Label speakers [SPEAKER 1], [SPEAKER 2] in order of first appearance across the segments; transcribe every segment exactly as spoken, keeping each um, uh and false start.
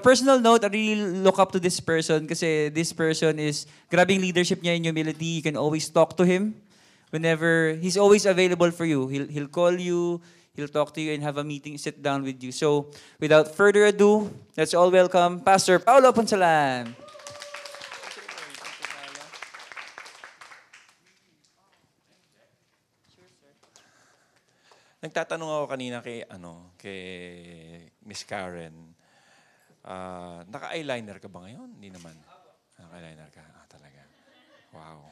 [SPEAKER 1] personal note, I really look up to this person kasi this person is grabbing leadership niya in humility. You can always talk to him whenever he's always available for you. He'll he'll call you, he'll talk to you and have a meeting, sit down with you. So, without further ado, let's all welcome Pastor Paulo Ponsalan.
[SPEAKER 2] Nagtatanong ako kanina kay ano, kay Miss Karen. Ah, naka-eyeliner ka ba ngayon? Hindi naman. Naka-eyeliner ka. Ah, talaga. Wow.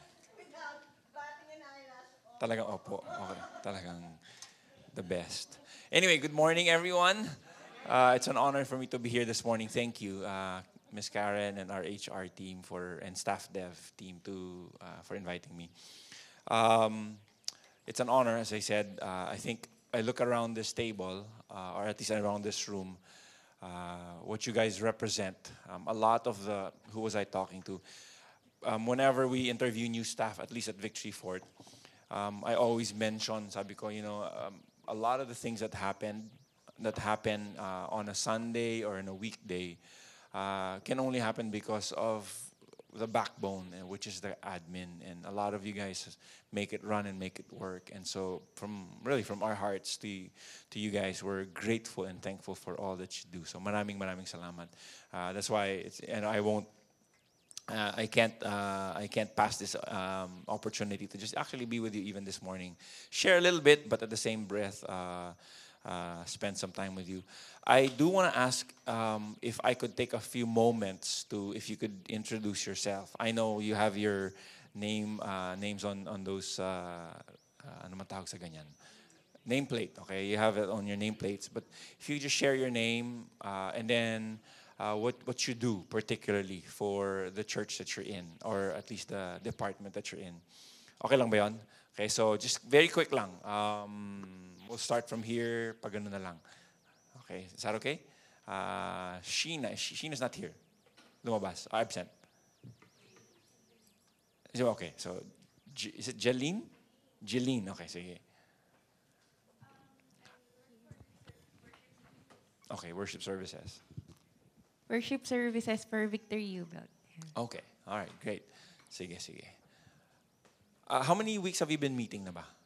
[SPEAKER 2] Talagang opo. Okay. Talagang the best. Anyway, good morning everyone. Uh, it's an honor for me to be here this morning. Thank you, uh, Miss Karen and our H R team for and staff dev team to uh, for inviting me. Um, it's an honor, as I said. Uh, I think I look around this table, uh, or at least around this room, uh, what you guys represent. Um, a lot of the, who was I talking to? Um, whenever we interview new staff, at least at Victory Fort, um, I always mention, sabi ko, you know, um, a lot of the things that happened, that happen uh, on a Sunday or in a weekday, uh, can only happen because of the backbone, uh, which is the admin, and a lot of you guys make it run and make it work. And so, from really from our hearts to to you guys, we're grateful and thankful for all that you do. So, maraming maraming salamat. Uh, that's why it's, and I won't. Uh, I can't. Uh, I can't pass this um, opportunity to just actually be with you even this morning, share a little bit, but at the same breath, uh, uh, spend some time with you. I do want to ask um, if I could take a few moments to, if you could introduce yourself. I know you have your name, uh, names on on those. Uh, uh, ano man tawag sa ganyan? Nameplate. Okay, you have it on your nameplates. But if you just share your name uh, and then uh, what what you do particularly for the church that you're in, or at least the department that you're in. Okay lang ba yun? Okay, so just very quick lang. Um, we'll start from here. Pag ano na lang. Okay, is that okay? Uh, Sheena, Sheena's not here. Lumabas, oh, absent. Is it okay? So, J- is it Jeline? Jeline, okay, sige. Okay, worship services.
[SPEAKER 3] Worship services for Victory U-Block.
[SPEAKER 2] Okay, all right, great. Sige, sige. Uh, how many weeks have you been meeting na ba?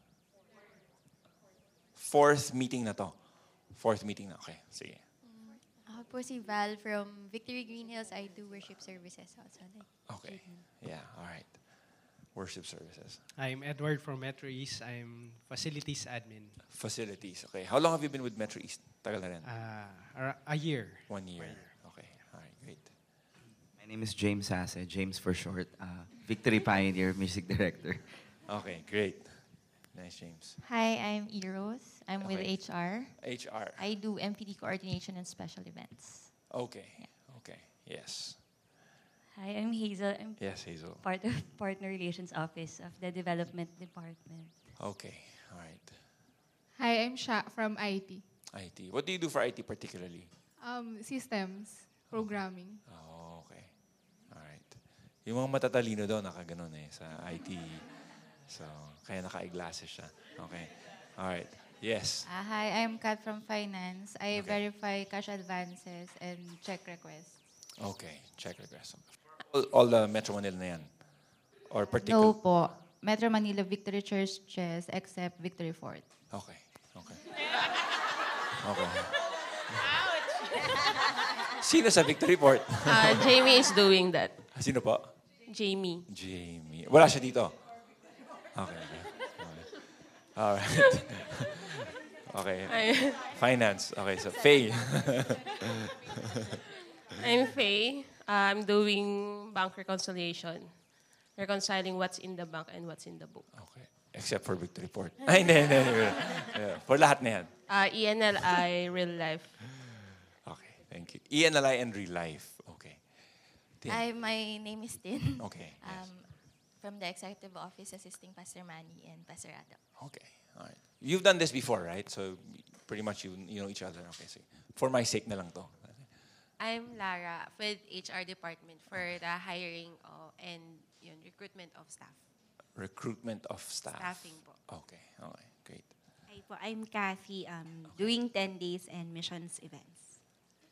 [SPEAKER 2] Fourth meeting na to. Fourth meeting na, okay, sige.
[SPEAKER 3] Ako po si Val from Victory Green Hills. I do worship services also.
[SPEAKER 2] Okay, yeah, all right. Worship services.
[SPEAKER 4] I'm Edward from Metro East. I'm facilities admin.
[SPEAKER 2] Facilities, okay. How long have you been with Metro East? Tagal na rin.
[SPEAKER 4] Uh, ar- a year.
[SPEAKER 2] One year. Okay, all right, great.
[SPEAKER 5] My name is James Hase, James for short. Uh, Victory Pioneer, music director.
[SPEAKER 2] Okay, great. Nice, James.
[SPEAKER 6] Hi, I'm Eros. I'm with
[SPEAKER 2] Okay.
[SPEAKER 6] H R.
[SPEAKER 2] H R.
[SPEAKER 6] I do M P D coordination and special events.
[SPEAKER 2] Okay, okay, yes.
[SPEAKER 7] Hi, I'm Hazel. I'm
[SPEAKER 2] Yes, Hazel.
[SPEAKER 7] part of Partner Relations Office of the Development Department.
[SPEAKER 2] Okay, all right.
[SPEAKER 8] Hi, I'm Sha from I T.
[SPEAKER 2] I T. What do you do for I T particularly?
[SPEAKER 8] Um, systems, programming.
[SPEAKER 2] Oh, okay. All right. Yung mga matatalino daw, nakaganon eh, sa I T. So, kaya naka-eyeglasses siya. Okay. All right. Yes.
[SPEAKER 6] Uh, hi, I'm Kat from Finance. I
[SPEAKER 2] Okay.
[SPEAKER 6] verify cash advances and check requests.
[SPEAKER 2] Okay. Check request. All, all the Metro Manila na yan? Or particular?
[SPEAKER 6] No po. Metro Manila Victory Churches except Victory Fort.
[SPEAKER 2] Okay. Okay. Okay. Sino sa Victory Port?
[SPEAKER 9] Uh, Jamie is doing that.
[SPEAKER 2] Sino po?
[SPEAKER 9] Jamie.
[SPEAKER 2] Jamie. Wala siya dito? Okay. Okay. Okay. All right. Okay.
[SPEAKER 9] I-
[SPEAKER 2] Finance. Okay, so Faye.
[SPEAKER 9] I'm Faye. I'm doing bank reconciliation. Reconciling what's in the bank and what's in the book.
[SPEAKER 2] Okay. Except for Victory Port. Ay, hindi, hindi, hindi. Yeah. For lahat na yan.
[SPEAKER 9] Uh, E N L I, real life.
[SPEAKER 2] Okay, thank you. E N L I and real life. Okay. Tin.
[SPEAKER 10] Hi, my name is Tin.
[SPEAKER 2] Okay, yes.
[SPEAKER 10] Um, from the Executive Office, assisting Pastor Manny and Pastor Adam.
[SPEAKER 2] Okay, all right. You've done this before, right? So pretty much you you know each other. Okay, so for my sake na lang to.
[SPEAKER 11] I'm Lara with H R department for the hiring uh, and yun, recruitment of staff.
[SPEAKER 2] Recruitment of staff.
[SPEAKER 11] Staffing po.
[SPEAKER 2] Okay, okay, great.
[SPEAKER 12] Hi po, I'm Kathy, um, doing ten days and missions events.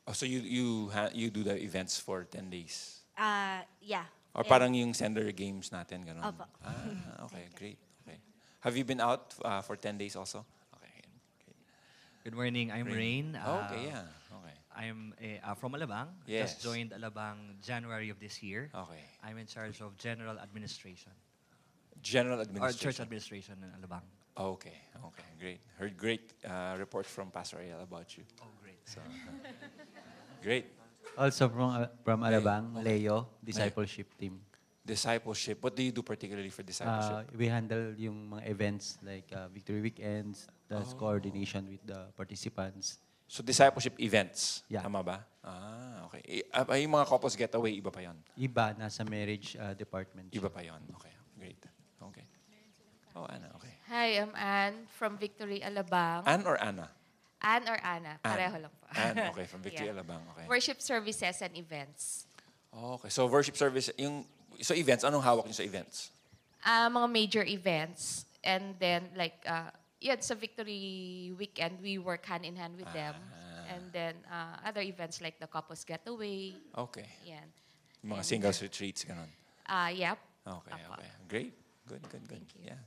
[SPEAKER 2] Oh, so you you ha- you do the events for ten days?
[SPEAKER 12] Uh, yeah.
[SPEAKER 2] Or
[SPEAKER 12] Yeah.
[SPEAKER 2] parang yung sender games natin, ganun?
[SPEAKER 12] Opo.
[SPEAKER 2] Ah, okay, great. Okay. Have you been out uh, for ten days also? Okay. Great.
[SPEAKER 13] Good morning. I'm Rain.
[SPEAKER 2] Oh, okay,
[SPEAKER 13] Uh,
[SPEAKER 2] yeah. Okay.
[SPEAKER 13] I'm eh, uh, from Alabang.
[SPEAKER 2] Yes.
[SPEAKER 13] Just joined Alabang January of this year.
[SPEAKER 2] Okay.
[SPEAKER 13] I'm in charge of general administration.
[SPEAKER 2] General
[SPEAKER 13] Or
[SPEAKER 2] administration.
[SPEAKER 13] church administration in Alabang.
[SPEAKER 2] Okay, okay, great. Heard great uh, reports from Pastor Ayala about you.
[SPEAKER 13] Oh, great.
[SPEAKER 2] So, great.
[SPEAKER 14] Also from uh, from
[SPEAKER 2] Okay.
[SPEAKER 14] Alabang, Leo, discipleship team.
[SPEAKER 2] Discipleship. What do you do particularly for
[SPEAKER 14] Uh,
[SPEAKER 2] discipleship?
[SPEAKER 14] we handle yung mga events like uh, Victory Weekends, that's
[SPEAKER 2] Oh.
[SPEAKER 14] coordination with the participants.
[SPEAKER 2] So discipleship events.
[SPEAKER 14] Yeah.
[SPEAKER 2] Tama ba? Ah, okay. I, uh, yung mga couples getaway, iba pa yon.
[SPEAKER 14] Iba, nasa marriage uh, department.
[SPEAKER 2] Iba pa yon. Okay, great. Okay. Oh, Anna, okay.
[SPEAKER 15] Hi, I'm Anne from Victory Alabang.
[SPEAKER 2] Ann or Anna?
[SPEAKER 15] Anne or Anna?
[SPEAKER 2] Ann.
[SPEAKER 15] Pareho lang po.
[SPEAKER 2] Ann, okay, from Victory
[SPEAKER 15] Yeah.
[SPEAKER 2] Alabang. Okay.
[SPEAKER 15] Worship services and events.
[SPEAKER 2] Okay, so worship service, yung, so events, anong hawak niyo sa events?
[SPEAKER 15] Ah, mga major events. And then, like, uh, yun, sa Victory Weekend, we work hand in hand with them.
[SPEAKER 2] Ah.
[SPEAKER 15] And then, uh, other events like the Couples Getaway.
[SPEAKER 2] Okay.
[SPEAKER 15] Yan.
[SPEAKER 2] Yung mga
[SPEAKER 15] And,
[SPEAKER 2] singles retreats, ganun.
[SPEAKER 15] Ah, yep.
[SPEAKER 2] Okay,
[SPEAKER 15] Apo.
[SPEAKER 2] okay. Great. Good, good, good. Yeah.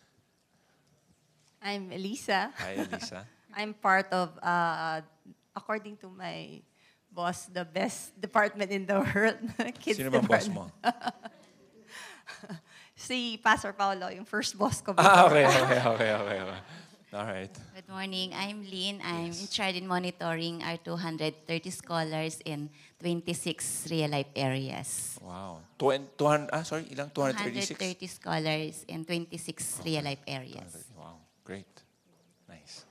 [SPEAKER 16] I'm Elisa.
[SPEAKER 2] Hi, Elisa.
[SPEAKER 16] I'm part of, uh, according to my boss, the best department in the world. Kids
[SPEAKER 2] Sino bang boss
[SPEAKER 16] department.
[SPEAKER 2] mo?
[SPEAKER 16] Si Pastor Paulo, yung first boss ko.
[SPEAKER 2] Ah,
[SPEAKER 16] before.
[SPEAKER 2] okay, okay, okay, okay. okay. All right.
[SPEAKER 17] Good morning. I'm Lynn. I'm in charge in monitoring our two hundred thirty scholars in twenty-six real-life areas.
[SPEAKER 2] Wow. Twen- two hundred, ah, sorry, ilang? two hundred thirty-six?
[SPEAKER 17] two hundred thirty scholars in twenty-six real-life areas.
[SPEAKER 2] Wow, great. Nice.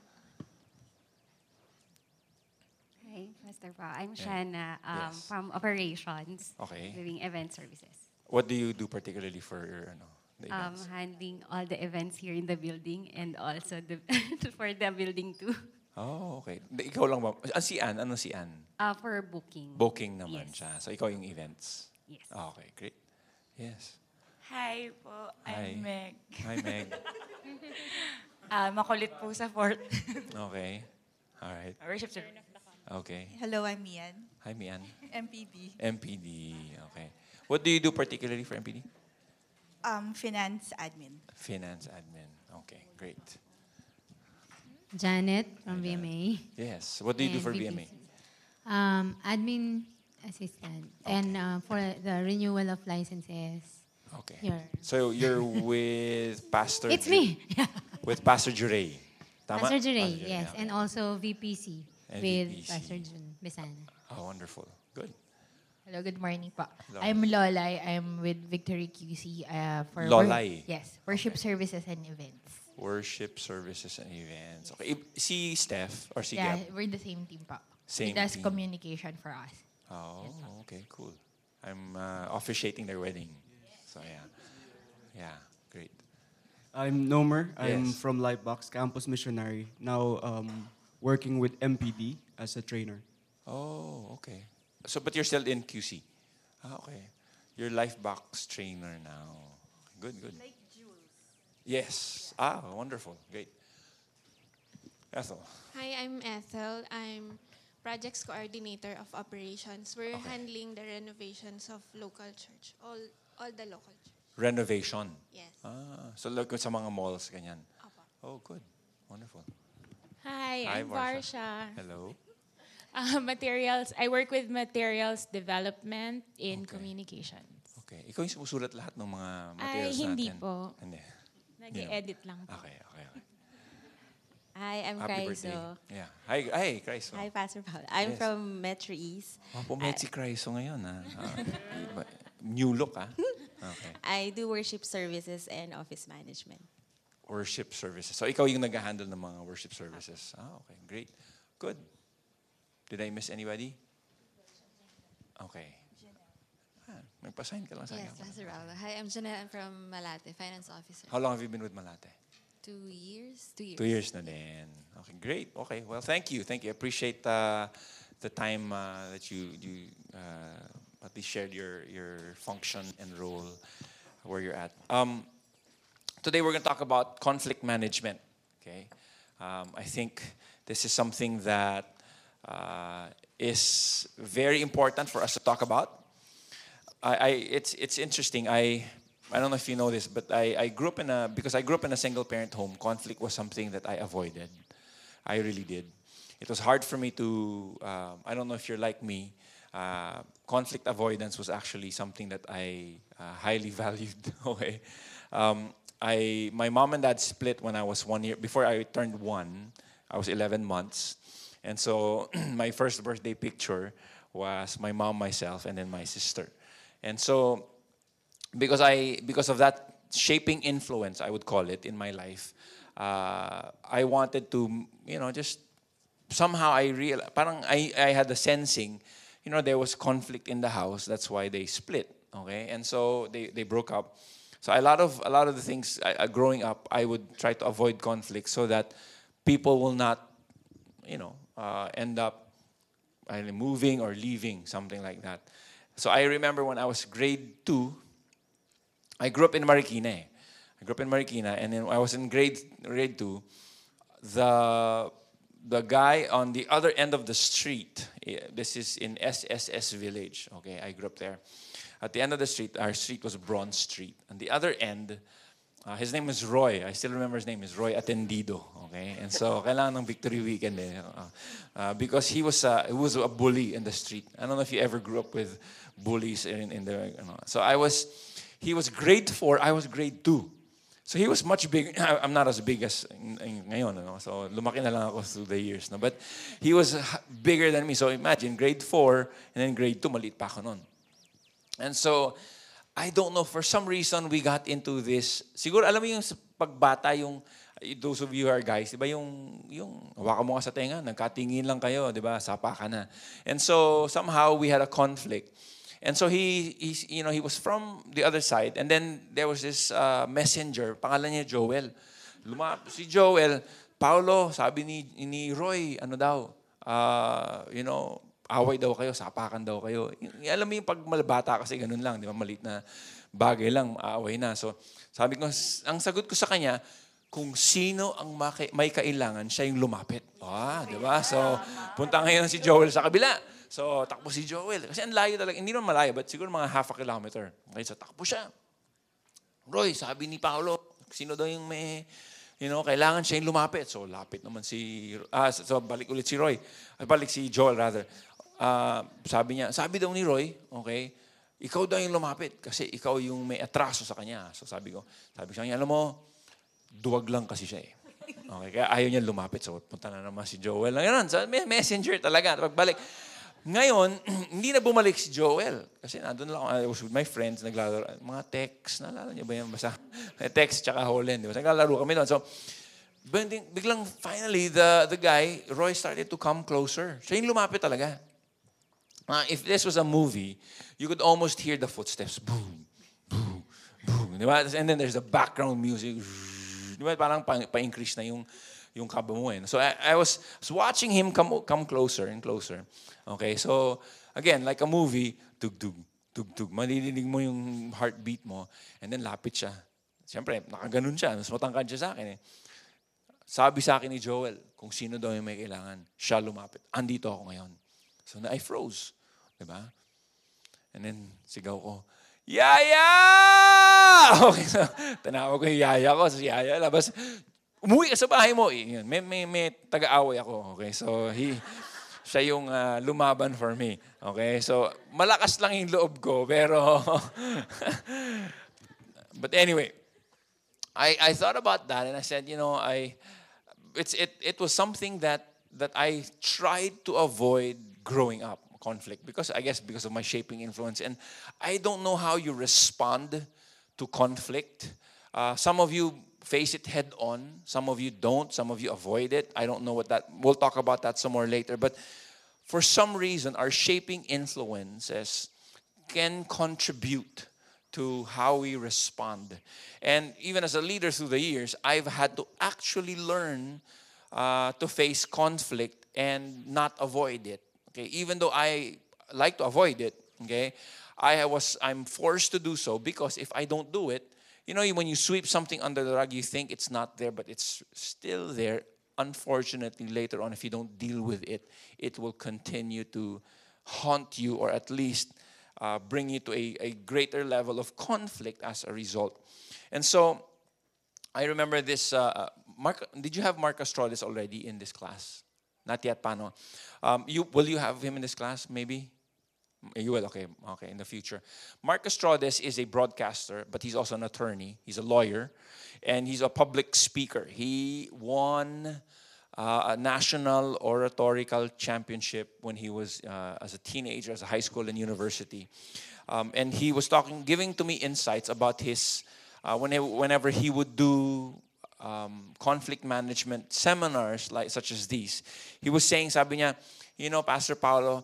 [SPEAKER 18] Hi, Pastor Pa. I'm
[SPEAKER 2] Yeah.
[SPEAKER 18] Shanna um,
[SPEAKER 2] Yes.
[SPEAKER 18] from operations,
[SPEAKER 2] Okay.
[SPEAKER 18] doing event services.
[SPEAKER 2] What do you do particularly for ano, the
[SPEAKER 18] Um,
[SPEAKER 2] events?
[SPEAKER 18] handling all the events here in the building and also the for the building too.
[SPEAKER 2] Oh, okay. Di- Ikaw lang ba? Ah, si Ann. Ano si Ann?
[SPEAKER 18] Uh, for booking.
[SPEAKER 2] Booking naman
[SPEAKER 18] Yes.
[SPEAKER 2] siya. So, ikaw yung events?
[SPEAKER 18] Yes.
[SPEAKER 2] Ah, okay, great. Yes.
[SPEAKER 19] Hi po,
[SPEAKER 2] Hi.
[SPEAKER 19] I'm Meg.
[SPEAKER 2] Hi, Meg.
[SPEAKER 19] Ah, makulit po sa fort.
[SPEAKER 2] Okay. All right.
[SPEAKER 19] Worship service.
[SPEAKER 2] Okay.
[SPEAKER 20] Hello, I'm Mian.
[SPEAKER 2] Hi, Mian.
[SPEAKER 20] M P D.
[SPEAKER 2] M P D. Okay. What do you do particularly for M P D?
[SPEAKER 20] Um, finance admin.
[SPEAKER 2] Finance admin. Okay, great.
[SPEAKER 21] Janet from V M A.
[SPEAKER 2] Yes. What do you do
[SPEAKER 21] And
[SPEAKER 2] for V M A?
[SPEAKER 21] V P C. Um, admin assistant. And uh, for the renewal of licenses.
[SPEAKER 2] Okay.
[SPEAKER 21] You're-
[SPEAKER 2] So you're with Pastor.
[SPEAKER 21] It's
[SPEAKER 2] Ju-
[SPEAKER 21] me.
[SPEAKER 2] With Pastor Jure. Tama?
[SPEAKER 21] Pastor Jure,
[SPEAKER 2] Pastor Jure,
[SPEAKER 21] yes.
[SPEAKER 2] okay.
[SPEAKER 21] And also V P C
[SPEAKER 2] And
[SPEAKER 21] with
[SPEAKER 2] V P C.
[SPEAKER 21] Pastor Jun Besana.
[SPEAKER 2] Oh, wonderful. Good.
[SPEAKER 22] Hello, good morning po.
[SPEAKER 2] Hello.
[SPEAKER 22] I'm Lolay. I'm with Victory Q C uh, for
[SPEAKER 2] Lolay?
[SPEAKER 22] yes, worship services and events.
[SPEAKER 2] Worship services and events. Okay. I- Si Steph or si
[SPEAKER 22] yeah,
[SPEAKER 2] Gab?
[SPEAKER 22] we're the same team po.
[SPEAKER 2] Same
[SPEAKER 22] He does
[SPEAKER 2] team.
[SPEAKER 22] communication for us.
[SPEAKER 2] Oh, okay, cool. I'm uh, officiating their wedding. So yeah. Yeah, great.
[SPEAKER 23] I'm Nomer. I'm
[SPEAKER 2] Yes.
[SPEAKER 23] from Lightbox Campus Missionary. Now um, working with M P D as a trainer.
[SPEAKER 2] Oh, okay. So, but you're still in Q C? Ah, okay. You're life box trainer now. Good, good.
[SPEAKER 20] Like Jules.
[SPEAKER 2] Yes. Ah, wonderful. Great. Ethel.
[SPEAKER 24] Hi, I'm Ethel. I'm projects coordinator of operations. We're
[SPEAKER 2] Okay.
[SPEAKER 24] handling the renovations of local church, all all the local church.
[SPEAKER 2] Renovation.
[SPEAKER 24] Yes.
[SPEAKER 2] Ah, so like sa mga malls, ganyan. Oh, good. Wonderful.
[SPEAKER 25] Hi,
[SPEAKER 2] Hi,
[SPEAKER 25] I'm
[SPEAKER 2] Varsha.
[SPEAKER 25] Varsha.
[SPEAKER 2] Hello.
[SPEAKER 25] Uh, materials, I work with materials development in communications.
[SPEAKER 2] Okay. Ikaw yung sumusulat lahat ng mga
[SPEAKER 25] Ay,
[SPEAKER 2] materials
[SPEAKER 25] hindi
[SPEAKER 2] natin?
[SPEAKER 25] po.
[SPEAKER 2] Hindi.
[SPEAKER 25] Nag-edit lang po.
[SPEAKER 2] Okay, okay, okay.
[SPEAKER 26] Hi, I'm
[SPEAKER 2] Happy
[SPEAKER 26] Kraiso.
[SPEAKER 2] birthday. Yeah. Hi, hi, Kraiso.
[SPEAKER 26] Hi, Pastor Paul. I'm
[SPEAKER 2] Yes.
[SPEAKER 26] from Metro East.
[SPEAKER 2] Oh, pumet si Kraiso ngayon, ha? Ah, iba- new look, ha? Okay.
[SPEAKER 26] I do worship services and office management.
[SPEAKER 2] Worship services. So, ikaw yung nag-handle ng mga worship services. Ah, okay. Great. Good. Did I miss anybody? Okay. Ah, nagpa-sign ka lang sa
[SPEAKER 27] Yes,
[SPEAKER 2] akin.
[SPEAKER 27] Pastor Raul. Hi, I'm Janelle. I'm from Malate, finance officer.
[SPEAKER 2] How long have you been with Malate?
[SPEAKER 27] Two years? Two years.
[SPEAKER 2] Two years na din. Okay, great. Okay, well, thank you. Thank you. I appreciate uh, the time uh, that you, you uh, at least shared your, your function and role where you're at. Um, today we're going to talk about conflict management. Okay, um, I think this is something that uh, is very important for us to talk about. I, I it's it's interesting. I I don't know if you know this, but I, I grew up in a because I grew up in a single parent home. Conflict was something that I avoided. I really did. It was hard for me to. Uh, I don't know if you're like me. Uh, conflict avoidance was actually something that I uh, highly valued. Okay, um, I my mom and dad split when I was one year before I turned one. I was eleven months, and so my first birthday picture was my mom, myself, and then my sister. And so, because I because of that shaping influence, I would call it in my life, uh, I wanted to, you know, just somehow I real parang I I had the sensing, you know, there was conflict in the house. That's why they split. Okay, and so they they broke up. So a lot of a lot of the things I, growing up, I would try to avoid conflict so that people will not, you know, uh, end up either moving or leaving, something like that. So I remember when I was grade two, I grew up in Marikina. eh. I grew up in Marikina, and then I was in grade grade two. The the guy on the other end of the street, eh, this is in S S S Village. Okay, I grew up there. At the end of the street, our street was Bronze Street. On the other end, uh, his name is Roy. I still remember his name is Roy Atendido. Okay, and so kailangan ng Victory Weekend eh, uh, uh, because he was uh, he was a bully in the street. I don't know if you ever grew up with bullies in in the. You know. So I was, he was grade four. I was grade two. So he was much big. I'm not as big as ngayon, no? So lumaki na lang ako through the years, no? But he was bigger than me. So imagine grade four and then grade two, maliit pa ako nun. And so I don't know, for some reason we got into this. Siguro alam mo yung sa pagbata, yung those of you who are guys, 'di ba yung yung hawakan mo ka sa tenga, nagkatingin lang kayo, 'di ba? Sapa ka na. And so somehow we had a conflict. And so he, he, you know, he was from the other side. And then there was this uh, messenger, pangalan niya Joel. Lumap si Joel, Paulo, sabi ni, ni Roy, ano daw, uh, you know, away daw kayo, sapakan daw kayo. Y- alam mo yung pag malabata kasi ganun lang, di ba? Maliit na bagay lang, aaway na. So sabi ko, ang sagot ko sa kanya, kung sino ang maki- may kailangan, siya yung lumapit. Ah, di ba? So punta ngayon si Joel sa kabila. So, takbo si Joel. Kasi ang layo talaga. Hindi naman malayo, but siguro mga half a kilometer. Okay, so takbo siya. Roy, sabi ni Paolo, sino daw yung may, you know, kailangan siya yung lumapit. So, lapit naman si, ah, so balik ulit si Roy. Ay, balik si Joel, rather. Uh, sabi niya, sabi daw ni Roy, okay, ikaw daw yung lumapit kasi ikaw yung may atraso sa kanya. So, sabi ko, sabi ko sa kanya, alam mo, duwag lang kasi siya eh. Okay, kaya ayaw niya lumapit. So, punta na naman si Joel. Ganun, so, may messenger talaga. Pagbalik, ngayon, hindi na bumalik si Joel. Kasi nandun lang ako, I was with my friends, naglalaro, mga text, naalala niyo ba yan? Basta, text tsaka Holland, di ba? Naglalaro kami doon. So, biglang, biglang finally, the, the guy, Roy, started to come closer. Siya yung lumapit talaga. Uh, if this was a movie, you could almost hear the footsteps. Boom, boom, boom. Di ba? And then there's the background music. Di ba? Parang pa- pa-increase na yung yung kaba mo eh. So I, I was, was watching him come come closer and closer. Okay, so again, like a movie, tug-tug, tug-tug. Malilinig mo yung heartbeat mo, and then lapit siya. Siyempre, nakaganon siya. Mas matangkad siya sa akin eh. Sabi sa akin ni Joel, kung sino daw yung may kailangan, siya lumapit. Andito ako ngayon. So I froze. Diba? And then, sigaw ko, Yaya! Okay, so tinawag ko yung yaya ko. So yaya, labas, umuwi ka sa bahay mo. Yun, may, may, may taga-away ako. Okay, so he, siya yung uh, lumaban for me. Okay, so malakas lang yung loob ko, pero but anyway, I I thought about that and I said, you know, I it's it it was something that that I tried to avoid growing up, conflict, because I guess because of my shaping influence, and I don't know how you respond to conflict. Uh, some of you face it head on. Some of you don't. Some of you avoid it. I don't know what that, we'll talk about that some more later. But for some reason, our shaping influences can contribute to how we respond. And even as a leader through the years, I've had to actually learn uh, to face conflict and not avoid it. Okay, even though I like to avoid it, okay, I was I'm forced to do so because if I don't do it, you know, when you sweep something under the rug, you think it's not there, but it's still there unfortunately, later on, if you don't deal with it, it will continue to haunt you, or at least uh, bring you to a, a greater level of conflict as a result. And so, I remember this, uh, Mark, did you have Mark Astrolis already in this class? Not yet, paano? Um, you, will you have him in this class, maybe? You will, okay, okay, in the future. Mark Astrodes is a broadcaster, but he's also an attorney. He's a lawyer, and he's a public speaker. He won uh, a national oratorical championship when he was uh, as a teenager, as a high school and university. Um, and he was talking, giving to me insights about his, uh, whenever, whenever he would do um, conflict management seminars like such as these. He was saying, sabi niya, you know, Pastor Paulo,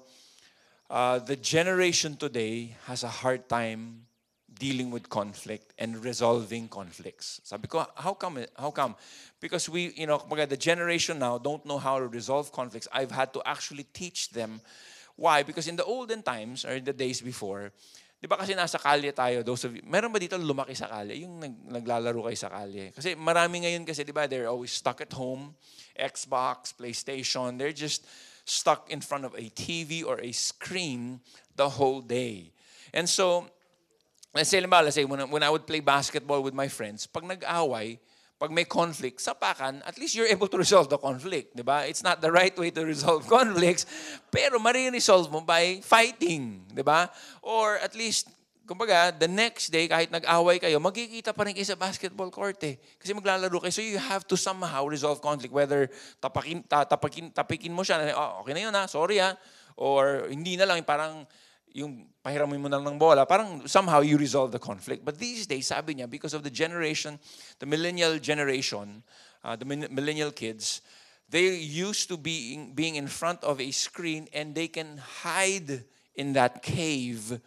[SPEAKER 2] Uh, the generation today has a hard time dealing with conflict and resolving conflicts. Sabi ko, how come? How come? Because we, you know, the generation now don't know how to resolve conflicts. I've had to actually teach them. Why? Because in the olden times, or in the days before, di ba kasi nasa kalye tayo, those of you, meron ba dito lumaki sa kalye? Yung nag, naglalaro kayo sa kalye. Kasi marami ngayon kasi, di ba, they're always stuck at home, Xbox, PlayStation, they're just stuck in front of a T V or a screen the whole day. And so, let's say, let's say when, when I would play basketball with my friends, pag nag-away, pag may conflict, sapakan, at least you're able to resolve the conflict, di ba? It's not the right way to resolve conflicts, pero mariresolve mo by fighting, di ba? Or at least, kumbaga, the next day, kahit nag-away kayo, magkikita pa rin kayo sa basketball court eh. Kasi maglalaro kayo. So you have to somehow resolve conflict. Whether tapakin, tapakin, tapikin mo siya, oh, okay na yun ha, sorry ha. Or hindi na lang, parang yung pahiramin mo na lang ng bola, parang somehow you resolve the conflict. But these days, sabi niya, because of the generation, the millennial generation, uh, the millennial kids, they used to be in, being in front of a screen and they can hide in that cave.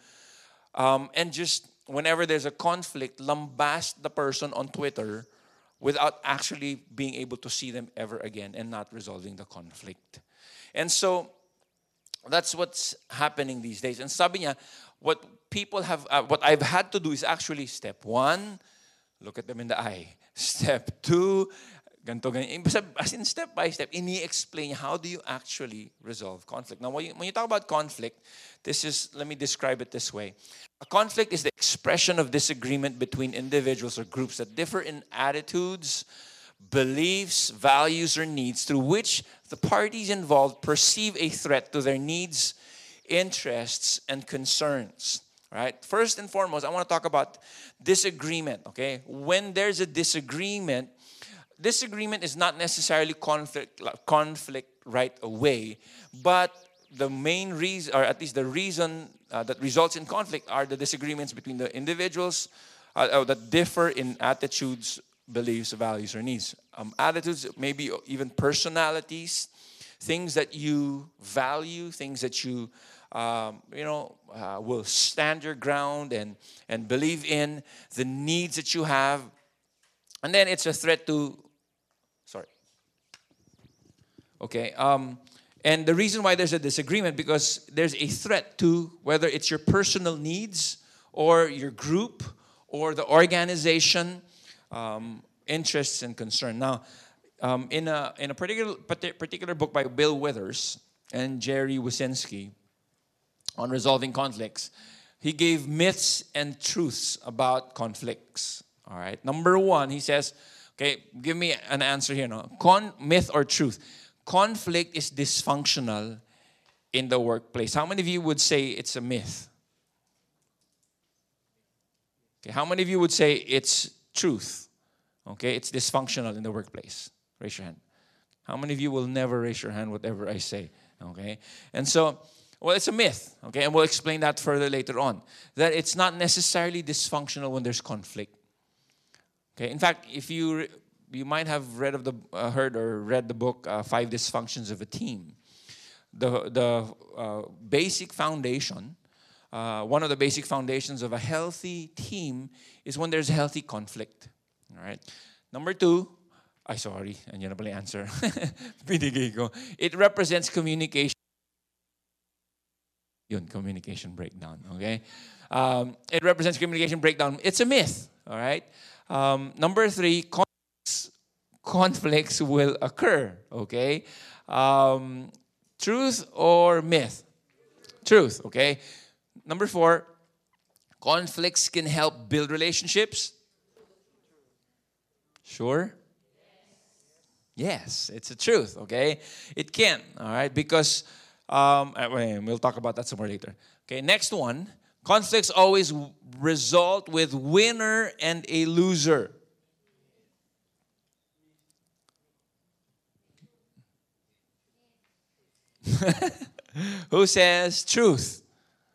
[SPEAKER 2] Um, and just whenever there's a conflict, lambast the person on Twitter without actually being able to see them ever again and not resolving the conflict. And so that's what's happening these days. And sabi niya, what people have, uh, what I've had to do is actually step one, look at them in the eye. Step two, ganito, ganito. As in step by step, ini-explain how do you actually resolve conflict. Now, when you, when you talk about conflict, this is, let me describe it this way. A conflict is the expression of disagreement between individuals or groups that differ in attitudes, beliefs, values, or needs through which the parties involved perceive a threat to their needs, interests, and concerns. Right? First and foremost, I want to talk about disagreement. Okay? When there's a disagreement, disagreement is not necessarily conflict, conflict right away, but the main reason, or at least the reason uh, that results in conflict are the disagreements between the individuals uh, uh, that differ in attitudes, beliefs, values, or needs. Um, attitudes, maybe even personalities, things that you value, things that you, um, you know, uh, will stand your ground and, and believe in, the needs that you have. And then it's a threat to, sorry. Okay, um, and the reason why there's a disagreement, because there's a threat to whether it's your personal needs or your group or the organization, um, interests and concern. Now, um, in a in a particular particular book by Bill Withers and Jerry Wyszynski on resolving conflicts, he gave myths and truths about conflicts. All right. Number one, he says, okay, give me an answer here. No, Con myth or truth? Conflict is dysfunctional in the workplace. How many of you would say it's a myth? Okay, how many of you would say it's truth? Okay, it's dysfunctional in the workplace. Raise your hand. How many of you will never raise your hand whatever I say? Okay, and so, well, it's a myth. Okay, and we'll explain that further later on. That it's not necessarily dysfunctional when there's conflict. Okay, in fact, if you you might have read of the uh, heard or read the book uh, Five Dysfunctions of a Team. The the uh, basic foundation, uh, one of the basic foundations of a healthy team is when there's healthy conflict. All right. Number two, I sorry, and yun na pala yung answer. Binigay ko. It represents communication. Yun, communication breakdown. Okay. Um, it represents communication breakdown. It's a myth. All right. Um, number three, conflicts conflicts will occur. Okay? Um, truth or myth? Truth. Okay? Number four, conflicts can help build relationships. Sure? Yes, it's the truth, okay? It can, all right? Because, um, uh, wait, we'll talk about that some more later. Okay, next one. Conflicts always w- result with winner and a loser. Who says truth?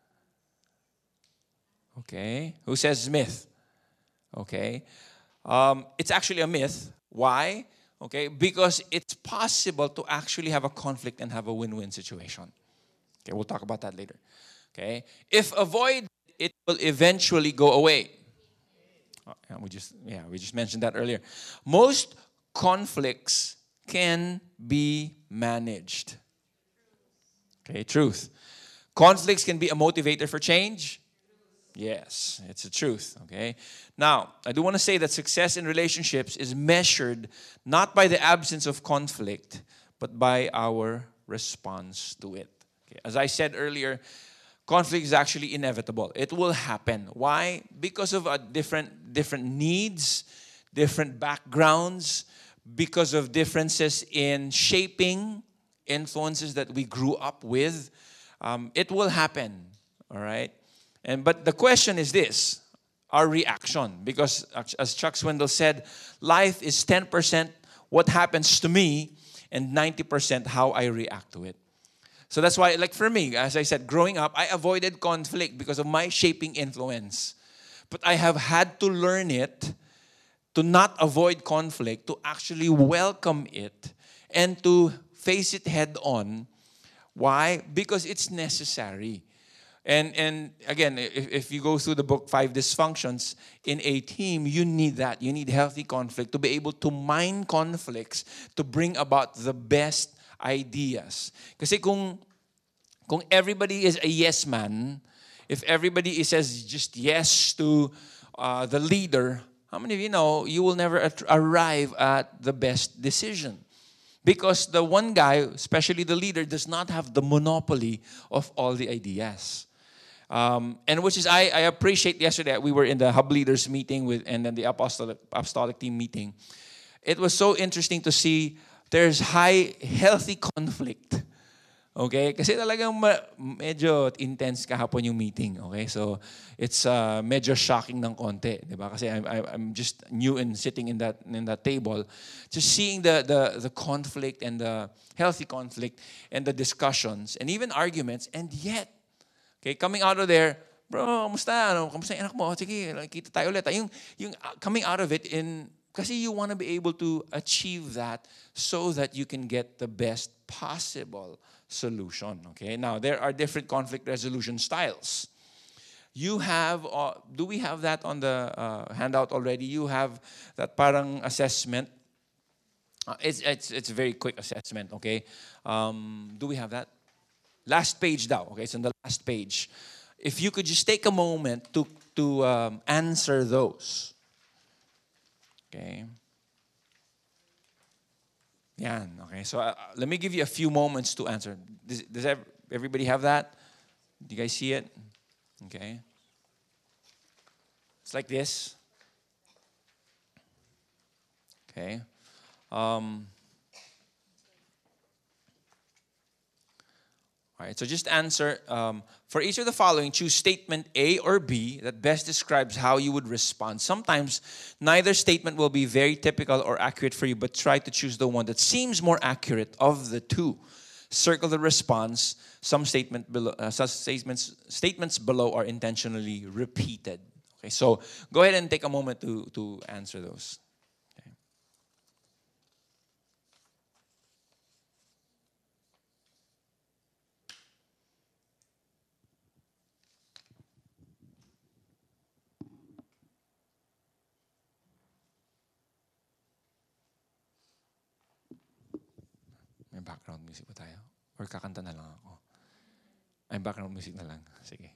[SPEAKER 2] Okay. Who says myth? Okay. Um, it's actually a myth. Why? Okay. Because it's possible to actually have a conflict and have a win-win situation. Okay. We'll talk about that later. Okay. If avoided, it will eventually go away. Oh, yeah, we just yeah we just mentioned that earlier. Most conflicts can be managed. Okay. Truth. Conflicts can be a motivator for change. Yes, it's the truth, okay? Now, I do want to say that success in relationships is measured not by the absence of conflict, but by our response to it. Okay? As I said earlier, conflict is actually inevitable. It will happen. Why? Because of uh, different, different needs, different backgrounds, because of differences in shaping, influences that we grew up with. Um, it will happen, all right? And but the question is this, our reaction. Because as Chuck Swindoll said, life is ten percent what happens to me and ninety percent how I react to it. So that's why, like for me, as I said, growing up, I avoided conflict because of my shaping influence. But I have had to learn it, to not avoid conflict, to actually welcome it, and to face it head on. Why? Because it's necessary. And and again, if, if you go through the book, Five Dysfunctions, in a team, you need that. You need healthy conflict to be able to mine conflicts to bring about the best ideas. Kasi kung, kung everybody is a yes man, if everybody says just yes to uh, the leader, how many of you know you will never at- arrive at the best decision? Because the one guy, especially the leader, does not have the monopoly of all the ideas. Um, and which is, I, I appreciate yesterday, we were in the Hub Leaders meeting with, and then the Apostolic, Apostolic Team meeting. It was so interesting to see there's high, healthy conflict. Okay? Kasi talagang ma- medyo intense kahapon yung meeting. Okay? So, it's uh, medyo shocking ng konti. Diba? Kasi I'm, I'm just new in sitting in that, in that table. Just seeing the, the, the conflict and the healthy conflict and the discussions and even arguments. And yet, okay, coming out of there, bro, kamusta? Ano, kamusta yung anak mo? Sige, kita tayo ulit. Yung, yung coming out of it in, kasi you want to be able to achieve that so that you can get the best possible solution. Okay, now there are different conflict resolution styles. You have, uh, do we have that on the uh, handout already? You have that parang assessment. Uh, it's, it's, it's a very quick assessment, okay? Um, do we have that? Last page daw, okay? It's on the last page. If you could just take a moment to, to um, answer those. Okay? Yan, okay? So uh, let me give you a few moments to answer. Does, does everybody have that? Do you guys see it? Okay. It's like this. Okay. Um, all right, so just answer. Um, for each of the following, choose statement A or B that best describes how you would respond. Sometimes neither statement will be very typical or accurate for you, but try to choose the one that seems more accurate of the two. Circle the response. Some statement below, uh, some statements statements below are intentionally repeated. Okay, so go ahead and take a moment to to answer those. Okay. May background music ba tayo? Or kakanta na lang ako? Ay, background music na lang. Sige.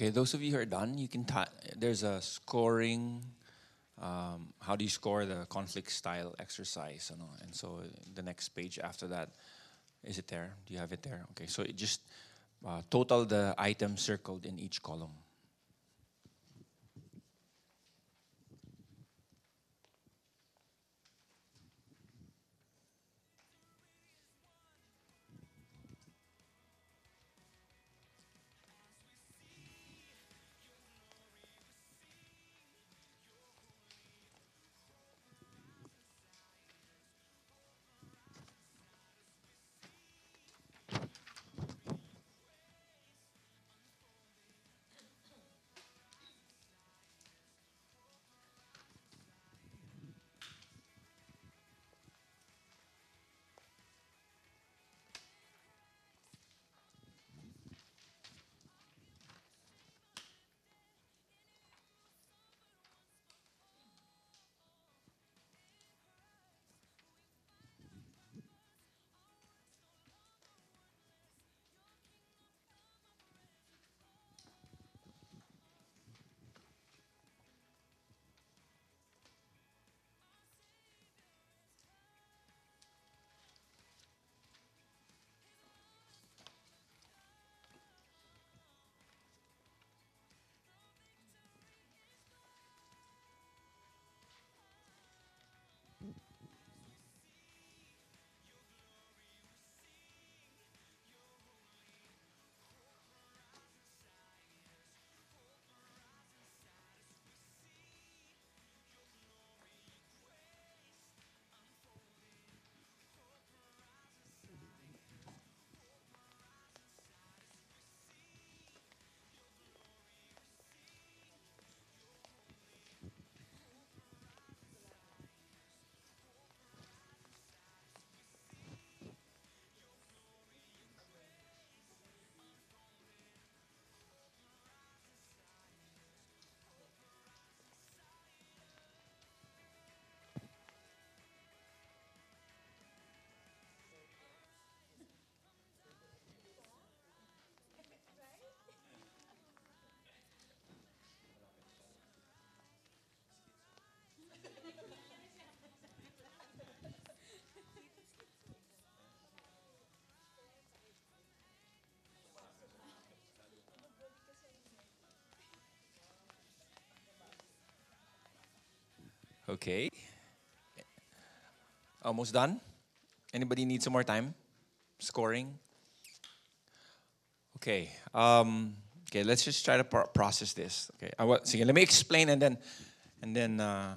[SPEAKER 2] Okay, those of you who are done, you can ta- there's a scoring. Um, how do you score the conflict style exercise? Ano? And so the next page after that, is it there? Do you have it there? Okay, so it just uh, total the items circled in each column. Okay. Almost done? Anybody need some more time? Scoring? Okay. Um, okay, let's just try to pro- process this. Okay. I, wa- sige, let me explain and then and then uh,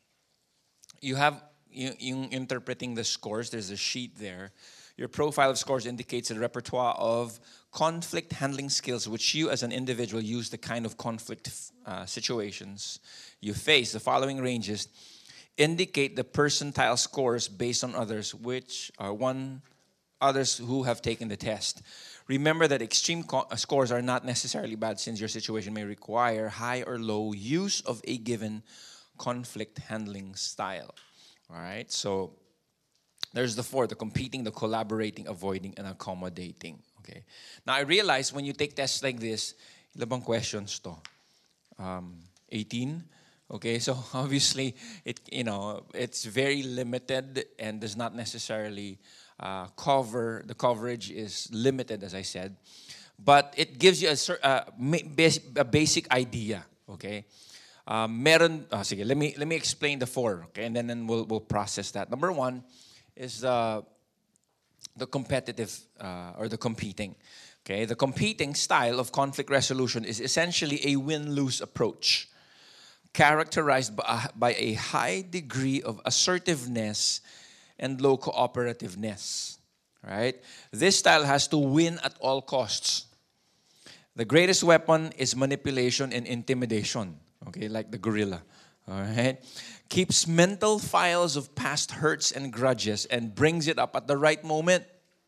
[SPEAKER 2] you have you, you interpreting the scores. There's a sheet there. Your profile of scores indicates a repertoire of conflict handling skills which you as an individual use the kind of conflict uh, situations you face. The following ranges indicate the percentile scores based on others, which are one others who have taken the test. Remember that extreme co- uh, scores are not necessarily bad, since your situation may require high or low use of a given conflict handling style. All right, so there's the four: the competing, the collaborating, avoiding, and accommodating. Okay. Now I realize when you take tests like this, ilan bang questions to? Um, eighteen. Okay, so obviously it you know it's very limited and does not necessarily uh, cover. The coverage is limited, as I said, but it gives you a, cer- uh, ma- bas- a basic idea. Okay, um, meron. Oh, sige, let me let me explain the four. Okay, and then, then we'll we'll process that. Number one is uh, the competitive uh, or the competing. Okay, the competing style of conflict resolution is essentially a win-lose approach, characterized by, by a high degree of assertiveness and low cooperativeness. Right? This style has to win at all costs. The greatest weapon is manipulation and intimidation. Okay, like the gorilla. All right, keeps mental files of past hurts and grudges and brings it up at the right moment.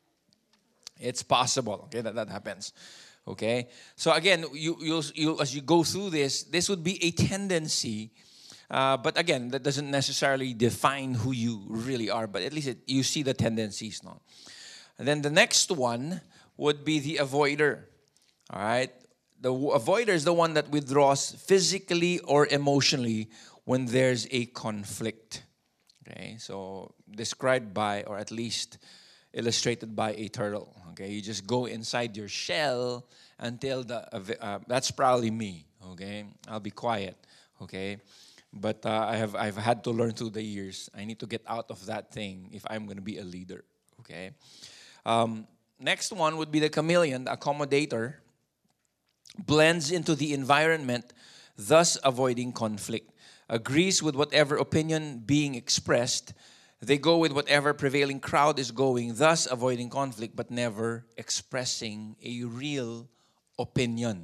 [SPEAKER 2] It's possible. Okay, that, that happens. Okay, so again, you you you as you go through this, this would be a tendency, uh, but again, that doesn't necessarily define who you really are. But at least it, you see the tendencies, no. And then the next one would be the avoider. All right, The w- avoider is the one that withdraws physically or emotionally when there's a conflict. Okay, so described by, or at least illustrated by a turtle. Okay, you just go inside your shell until the, uh, that's probably me. Okay, I'll be quiet. Okay, but uh, I have I've had to learn through the years. I need to get out of that thing if I'm going to be a leader. Okay, um, next one would be the chameleon, the accommodator. Blends into the environment, thus avoiding conflict. Agrees with whatever opinion being expressed. They go with whatever prevailing crowd is going, thus avoiding conflict, but never expressing a real opinion.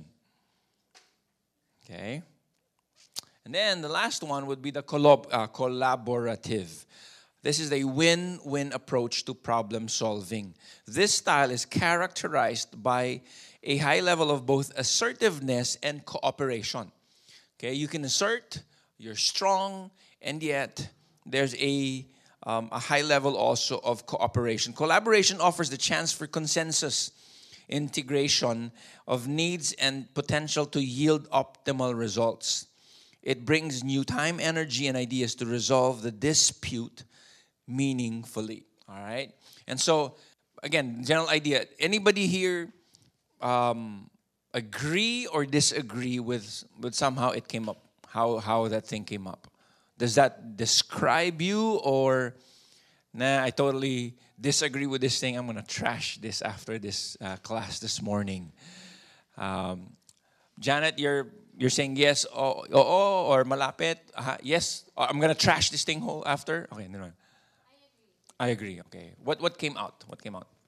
[SPEAKER 2] Okay? And then the last one would be the collab- uh, collaborative. This is a win-win approach to problem solving. This style is characterized by a high level of both assertiveness and cooperation. Okay, you can assert, you're strong, and yet there's a, um, a high level also of cooperation. Collaboration offers the chance for consensus, integration of needs, and potential to yield optimal results. It brings new time, energy, and ideas to resolve the dispute meaningfully. All right? And so, again, general idea. Anybody here um, agree or disagree with, with somehow it came up? How, how that thing came up? Does that describe you, or, nah, I totally disagree with this thing. I'm going to trash this after this uh, class this morning. Um, Janet, you're you're saying yes, oh, oh, oh or malapit. Uh, yes, oh, I'm going to trash this thing whole after. Okay, no, no. I agree. Okay. What what came out? What came out?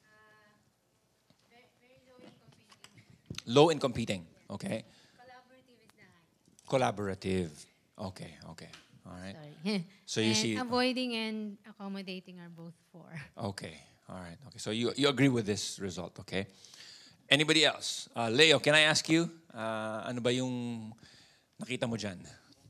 [SPEAKER 2] Low in competing. Okay. Collaborative. Okay. Okay. All right.
[SPEAKER 21] Sorry.
[SPEAKER 2] So you
[SPEAKER 21] and
[SPEAKER 2] see.
[SPEAKER 21] avoiding and accommodating are both four.
[SPEAKER 2] Okay. All right. Okay. So you you agree with this result? Okay. Anybody else? Uh, Leo, can I ask you? Uh, ano ba yung nakita mo dyan?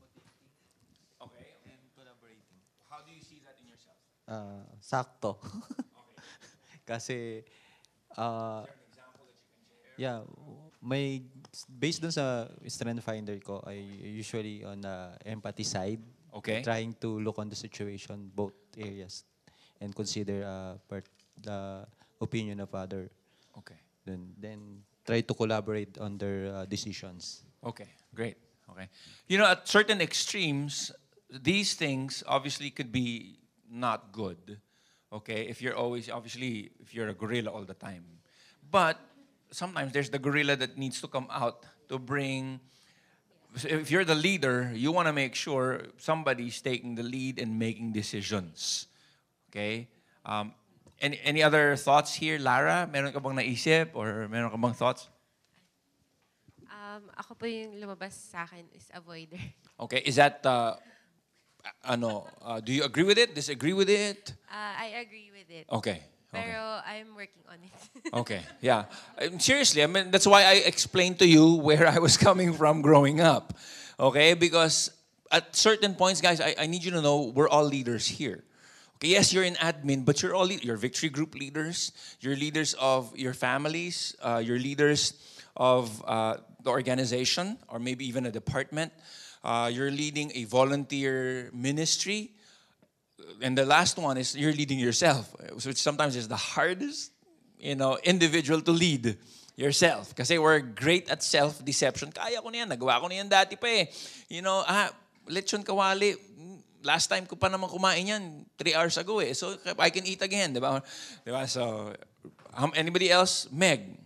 [SPEAKER 2] Okay. And collaborating. How do you see that in yourself?
[SPEAKER 14] Uh, sakto. Kasi, uh, yeah, may, based dun sa strength finder ko, I usually on the empathy side.
[SPEAKER 2] Okay.
[SPEAKER 14] Trying to look on the situation, both areas, and consider uh, part, the opinion of other.
[SPEAKER 2] Okay.
[SPEAKER 14] Then, then try to collaborate on their uh, decisions.
[SPEAKER 2] Okay, great. Okay. You know, at certain extremes, these things obviously could be not good. Okay, if you're always, obviously, if you're a gorilla all the time. But sometimes there's the gorilla that needs to come out to bring, if you're the leader, you want to make sure somebody's taking the lead and making decisions. Okay? Um, any, any other thoughts here, Lara? Meron ka bang naisip or meron ka bang thoughts?
[SPEAKER 11] Um, ako po yung lumabas sa akin is avoider.
[SPEAKER 2] Okay, is that, uh, ano, uh, do you agree with it? Disagree with it?
[SPEAKER 11] Uh, I agree with it.
[SPEAKER 2] Okay.
[SPEAKER 11] Pero I'm working on it.
[SPEAKER 2] Okay, yeah. Um, seriously, I mean, that's why I explained to you where I was coming from growing up. Okay, because at certain points, guys, I, I need you to know we're all leaders here. Okay, yes, you're in admin, but you're all le- you're victory group leaders. You're leaders of your families. Uh, you're leaders of uh, the organization, or maybe even a department. Uh, you're leading a volunteer ministry. And the last one is you're leading yourself, which sometimes is the hardest, you know, individual to lead yourself. Kasi we're great at self-deception. Kaya ko na yan, nagawa ko na yan dati pa eh. You know, ah, lechon kawali, last time ko pa naman kumain yan, three hours ago eh. So I can eat again, di ba? Di ba? So, um, anybody else? Meg?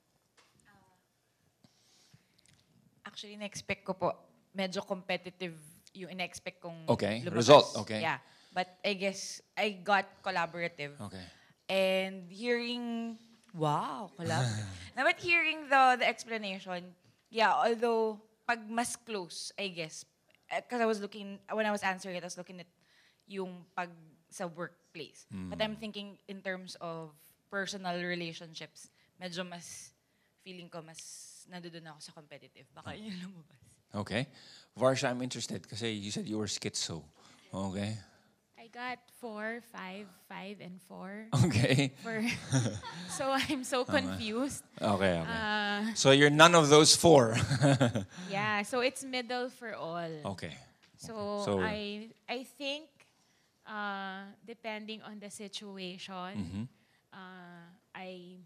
[SPEAKER 19] Actually, na-expect ko po, medyo competitive yung ina-expect kong
[SPEAKER 2] Okay,
[SPEAKER 19] lumabas.
[SPEAKER 2] result, okay.
[SPEAKER 19] Yeah. But I guess I got collaborative.
[SPEAKER 2] Okay.
[SPEAKER 19] And hearing, wow, collaborative. Now, but hearing the, the explanation, yeah, although pag mas close, I guess, because I was looking, when I was answering it, I was looking at yung pag sa workplace.
[SPEAKER 2] Mm.
[SPEAKER 19] But I'm thinking in terms of personal relationships, medyo mas, feeling ko mas nandoon ako sa competitive. Baka yun lumabas.
[SPEAKER 2] Okay. Varsha, I'm interested kasi you said you were schizo. Okay.
[SPEAKER 25] I I got four, five, five, and four.
[SPEAKER 2] Okay.
[SPEAKER 25] For, so I'm so
[SPEAKER 2] Okay.
[SPEAKER 25] confused.
[SPEAKER 2] Okay, okay.
[SPEAKER 25] Uh,
[SPEAKER 2] So you're none of those four.
[SPEAKER 25] yeah, so it's middle for all.
[SPEAKER 2] Okay.
[SPEAKER 25] So,
[SPEAKER 2] So-
[SPEAKER 25] I I think uh, depending on the situation,
[SPEAKER 2] Mhm.
[SPEAKER 25] uh, I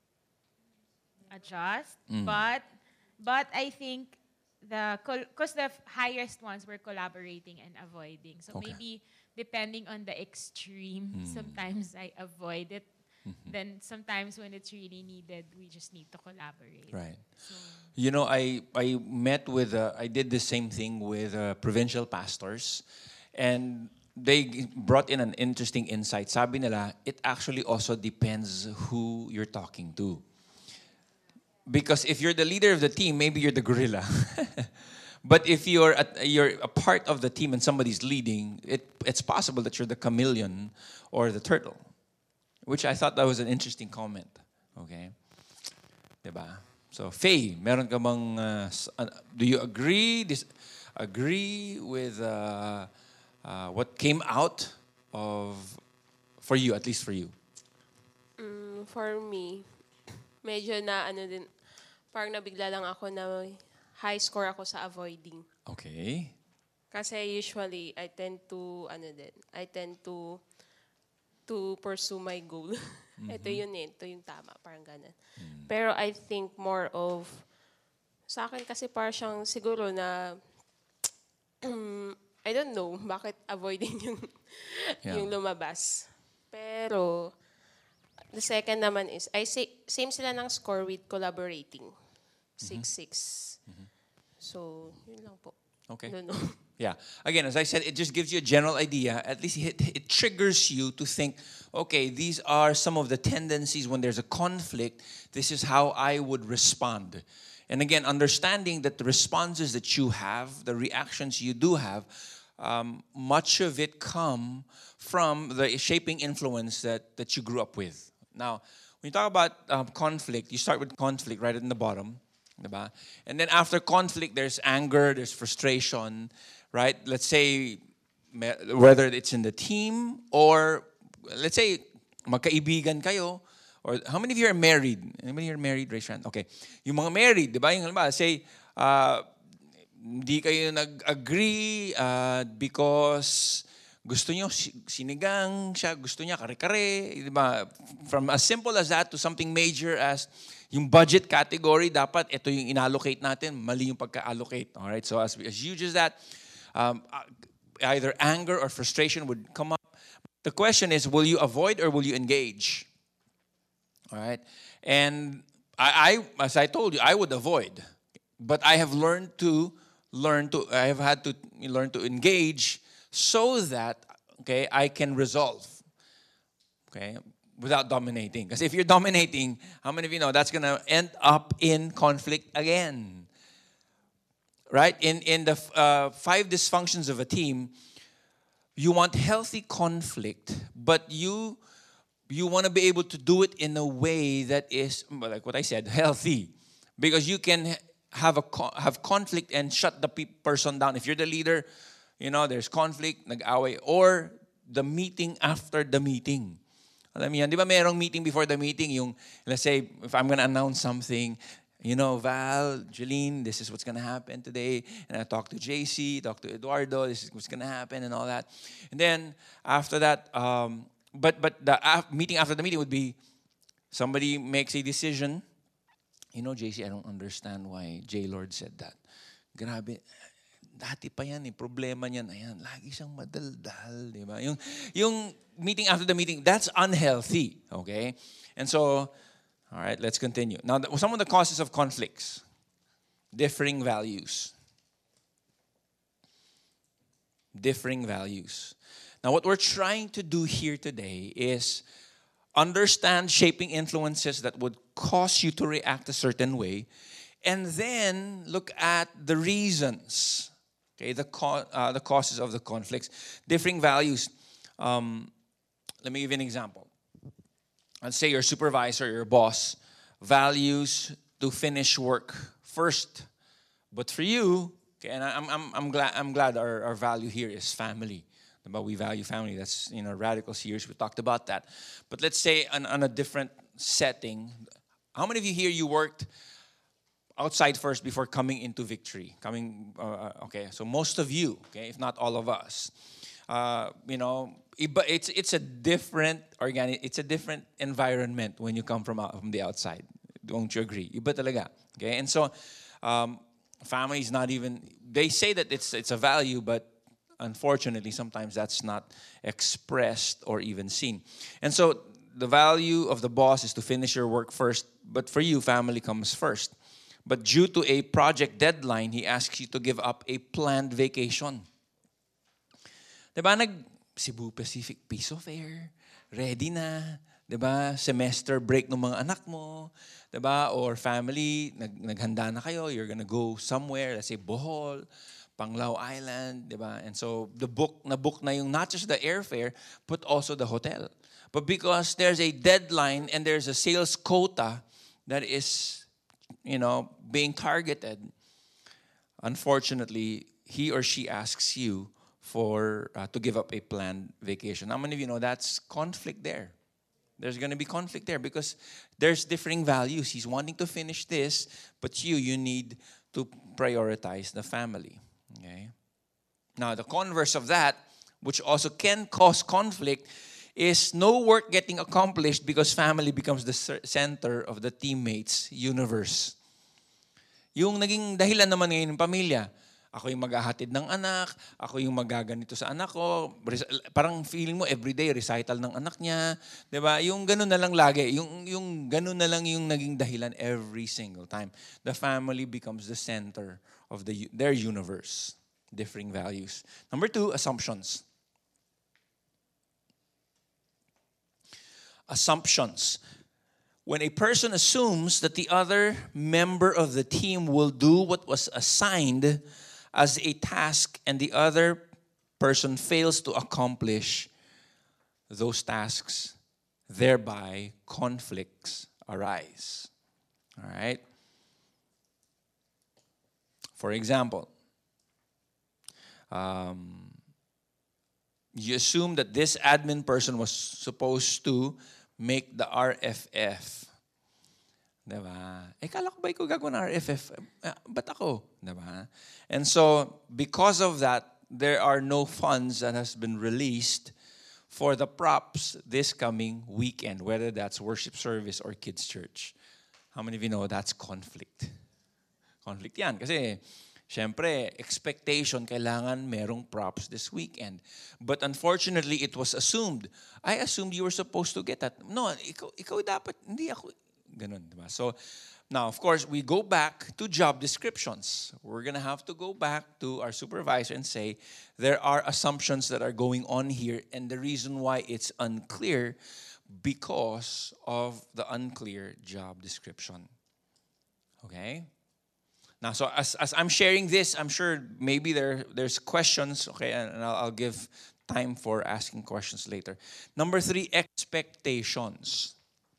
[SPEAKER 25] adjust.
[SPEAKER 2] Mm.
[SPEAKER 25] But but I think the because the f- highest ones were collaborating and avoiding. So
[SPEAKER 2] Okay.
[SPEAKER 25] maybe depending on the extreme,
[SPEAKER 2] Mm.
[SPEAKER 25] sometimes I avoid it.
[SPEAKER 2] Mhm.
[SPEAKER 25] Then sometimes when it's really needed, we just need to collaborate.
[SPEAKER 2] Right. You know, I I met with uh, I did the same thing with uh, provincial pastors, and they g- brought in an interesting insight. Sabi nila, it actually also depends who you're talking to. Because if you're the leader of the team, maybe you're the gorilla. But if you're a, you're a part of the team and somebody's leading, it it's possible that you're the chameleon or the turtle. Which I thought that was an interesting comment. Okay? Diba? So, Faye, meron ka bang, uh, s- uh, do you agree, dis- agree with uh, uh, what came out of, for you, at least for you?
[SPEAKER 9] Mm, for me, medyo na ano din, parang nabigla lang ako na high score ako sa avoiding.
[SPEAKER 2] Okay.
[SPEAKER 9] Kasi usually, I tend to, ano din, I tend to, to pursue my goal. Ito
[SPEAKER 2] Mhm.
[SPEAKER 9] yun eh, ito yung tama, parang ganun. Pero I think more of, sa akin kasi parang siyang siguro na, I don't know, bakit avoiding yung,
[SPEAKER 2] Yeah.
[SPEAKER 9] yung lumabas. Pero, the second naman is, I say, same sila ng score with collaborating. six six. So, yun lang po.
[SPEAKER 2] Okay.
[SPEAKER 9] I don't know.
[SPEAKER 2] Yeah. Again, as I said, it just gives you a general idea. At least it, it triggers you to think, okay, these are some of the tendencies when there's a conflict. This is how I would respond. And again, understanding that the responses that you have, the reactions you do have, um, much of it come from the shaping influence that, that you grew up with. Now, when you talk about um, conflict, you start with conflict right in the bottom. Diba? And then after conflict, there's anger, there's frustration, right? Let's say, me- whether it's in the team or, let's say, magkaibigan kayo, or how many of you are married? Anybody here married? Raise your hand. Okay. Yung mga married, di ba? Yung halimbawa, say, uh, hindi kayo nag-agree uh, because gusto nyo si- sinigang, siya gusto niya kare-kare, di ba? From as simple as that to something major as yung budget category, dapat ito yung inallocate natin, mali yung pagka-allocate. All right? So as, as huge as that, um, uh, either anger or frustration would come up. The question is, will you avoid or will you engage? All right? And I, I as I told you, I would avoid. But I have learned to learn to I have had to learn to engage so that okay, I can resolve. Okay? Without dominating. Because if you're dominating, how many of you know that's going to end up in conflict again? Right? In in the uh, five dysfunctions of a team, you want healthy conflict, but you you want to be able to do it in a way that is, like what I said, healthy. Because you can have a co- have conflict and shut the pe- person down. If you're the leader, you know, there's conflict, nag-away, or the meeting after the meeting. Alam mo yan, di ba merong meeting before the meeting, yung, let's say, if I'm gonna announce something, you know, Val, Jeline, this is what's gonna happen today, and I talk to J C, talk to Eduardo, this is what's gonna happen, and all that. And then, after that, um, but but the af- meeting after the meeting would be, somebody makes a decision, you know, J C, I don't understand why J. Lord said that. Grabe, dati pa yan eh, problema niyan, ayan, lagi siyang madaldal, di ba? Yung, yung meeting after the meeting, that's unhealthy, okay? And so, all right, let's continue. Now, the, some of the causes of conflicts, differing values. Differing values. Now, what we're trying to do here today is understand shaping influences that would cause you to react a certain way, and then look at the reasons, okay, the, co- uh, the causes of the conflicts. Differing values. Um, let me give you an example. Let's say your supervisor, your boss, values to finish work first. But for you, okay, and I'm, I'm, I'm glad, I'm glad our, our value here is family. But we value family. That's, you know, radical series. We talked about that. But let's say on, on a different setting, how many of you here, you worked outside first before coming into Victory? Coming, uh, okay, so most of you, okay, if not all of us. Uh, you know, but it's it's a different organic, it's a different environment when you come from out, from the outside. Don't you agree? Iba talaga. Okay, and so um, family is not even. They say that it's it's a value, but unfortunately, sometimes that's not expressed or even seen. And so the value of the boss is to finish your work first, but for you, family comes first. But due to a project deadline, he asks you to give up a planned vacation. Diba, nag Cebu Pacific Peace of Air, ready na, diba? Semester break ng mga anak mo, diba? Or family, nag naghanda na kayo, you're gonna go somewhere, let's say Bohol, Panglao Island, diba? And so the book na book na yung not just the airfare, but also the hotel. But because there's a deadline and there's a sales quota that is, you know, being targeted, unfortunately, he or she asks you for uh, to give up a planned vacation. How many of you know that's conflict there? There's going to be conflict there because there's differing values. He's wanting to finish this, but you, you need to prioritize the family. Okay. Now, the converse of that, which also can cause conflict, is no work getting accomplished because family becomes the center of the teammates' universe. Yung naging dahilan naman ngayon ng pamilya, ako yung maghahatid ng anak, ako yung magaganito sa anak ko. Parang feeling mo everyday recital ng anak niya, 'di ba? Yung ganun na lang lagi, yung yung ganun na lang yung naging dahilan every single time. The family becomes the center of the their universe, differing values. Number two, assumptions. Assumptions. When a person assumes that the other member of the team will do what was assigned as a task and the other person fails to accomplish those tasks, thereby conflicts arise. All right? For example, um, you assume that this admin person was supposed to make the R F F. Diba? Eh, kala ko ba ikaw gagawin ng R F F? Eh, ba't ako? Diba? And so, because of that, there are no funds that has been released for the props this coming weekend, whether that's worship service or kids' church. How many of you know that's conflict? Conflict yan. Kasi, syempre, expectation, kailangan merong props this weekend. But unfortunately, it was assumed. I assumed you were supposed to get that. No, ikaw, ikaw dapat, hindi ako. Ganun, diba? So, now, of course, we go back to job descriptions. We're going to have to go back to our supervisor and say, there are assumptions that are going on here, and the reason why it's unclear because of the unclear job description. Okay? Now, so as, as I'm sharing this, I'm sure maybe there there's questions, okay, and I'll, I'll give time for asking questions later. Number three, expectations.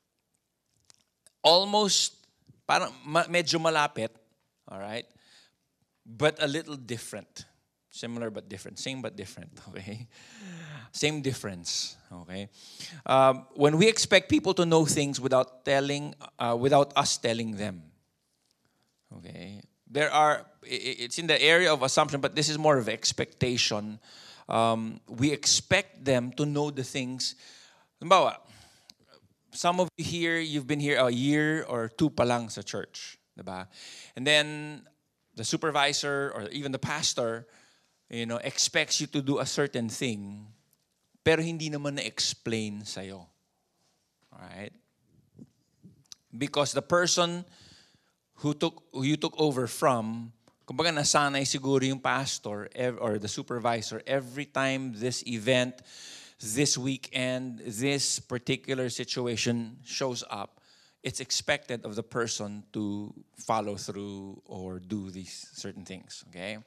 [SPEAKER 2] Almost, parang medyo malapit, all right, but a little different. Similar but different. Same but different, okay? Same difference, okay? Um, when we expect people to know things without telling, uh, without us telling them, okay? There are, it's in the area of assumption, but this is more of expectation. Um, we expect them to know the things. Halimbawa, some of you here, you've been here a year or two pa lang sa church, diba? And then the supervisor or even the pastor, you know, expects you to do a certain thing, pero hindi naman na-explain sa'yo. Alright? Because the person who took who you took over from, kumbaga nasanay siguro yung pastor ev- or the supervisor every time this event, this weekend, this particular situation shows up, it's expected of the person to follow through or do these certain things, okay?